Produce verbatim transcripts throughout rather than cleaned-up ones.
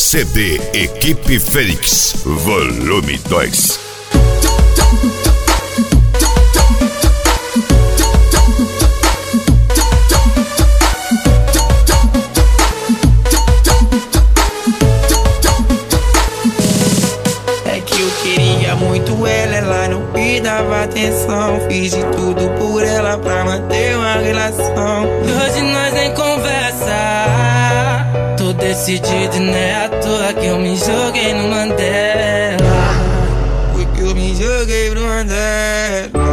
C D Equipe Fênix, volume dois. É que eu queria muito ela, ela não me dava atenção. Fiz de tudo por ela pra manter uma relação. E hoje nós nem conversa. Tô decidido e não é à toa que eu me joguei no Mandela. Porque eu me joguei no Mandela.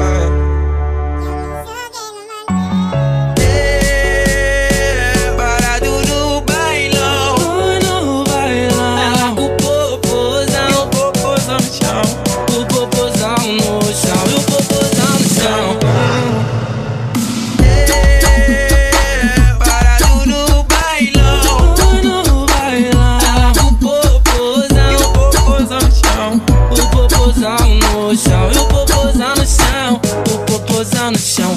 No chão, e o popozão no chão, o popozão no chão.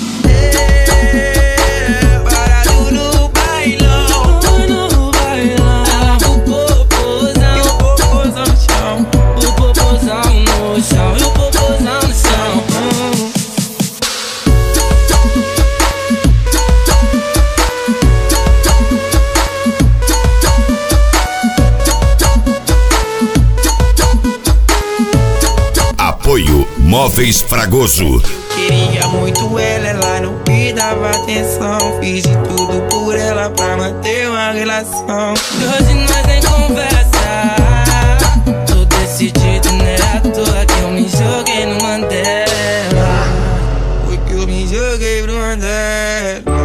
É, parado no bailão, no bailão. O popozão, e o popozão no chão, o popozão no chão, e o popozão no chão. Apoio Móveis Fragoso. Queria muito ela, ela não me dava atenção. Fiz de tudo por ela pra manter uma relação. E hoje nós nem conversa. Tô decidido, não é à toa que eu me joguei no Mandela. Porque eu me joguei no Mandela.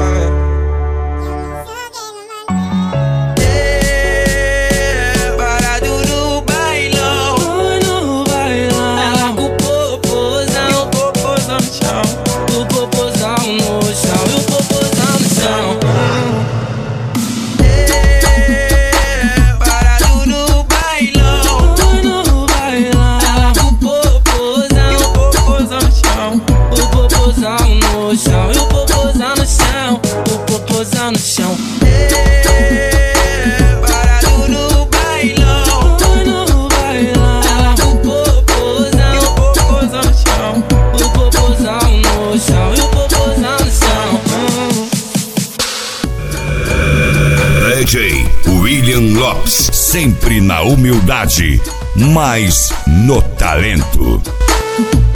No chão, e o popozão no chão, o popozão no chão. É, parado no bailão, no bailão. O popozão, e o popozão no chão, o popozão no chão, e o popozão no chão. D J William Lopes, sempre na humildade, mas no talento.